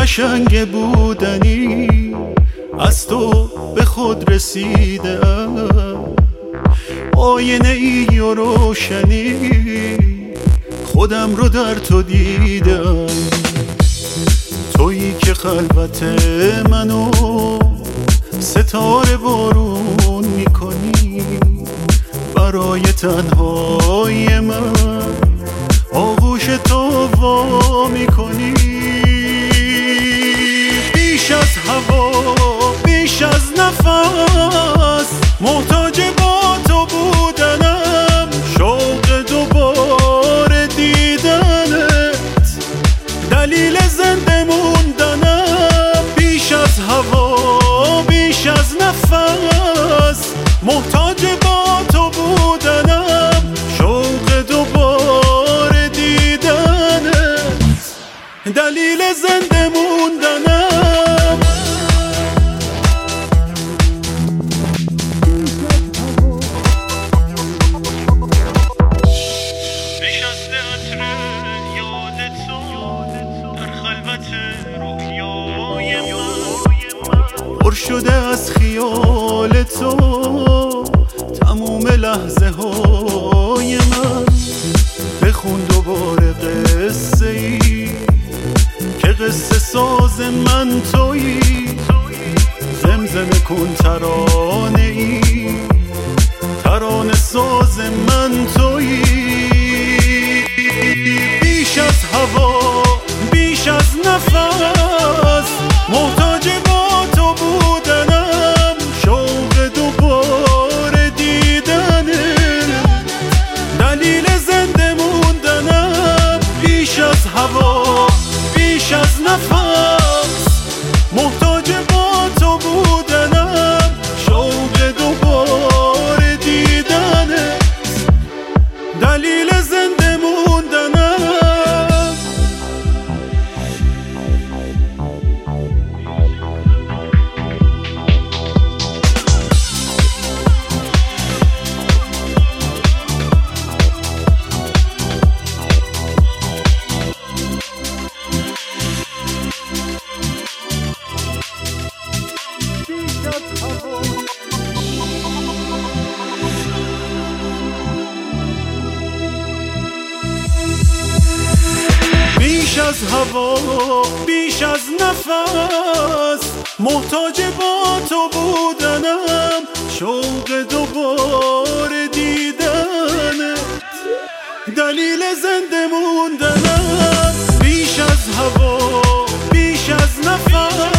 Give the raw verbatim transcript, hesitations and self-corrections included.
قشنگ بودنی از تو به خود رسیدم، آینه ای و روشنی خودم رو در تو دیدم. تویی که خلوت منو ستاره بارون میکنی، برای تنهای من آغوش تو وا میکنی. بیش از هوا بیش از نفس محتاج با تو بودنم، شوق دوباره دیدنت دلیل زنده موندنم. بیش از هوا بیش از نفس محتاج با تو بودنم، شوق دوباره دیدنت دلیل زنده موندنم. پر شده از خیال تو تموم لحظه های من، بخون دوباره قصه ای که قصه ساز من تویی. زمزمه کن ترانه ای ترانه ساز من تویی. بیش از هوا بیش از نفس محتاج با تو بودنم، شوق دوباره دیدنه دلیل زنده موندنم. بیش از هوا بیش از نفس محتاج با تو بودنم، شوق دوباره دیدنه دلیل زنده موندنم. بیش از هوا بیش از نفس محتاج با تو بودنم، شوق دوباره دیدنت دلیل زنده موندنم. بیش از هوا بیش از نفس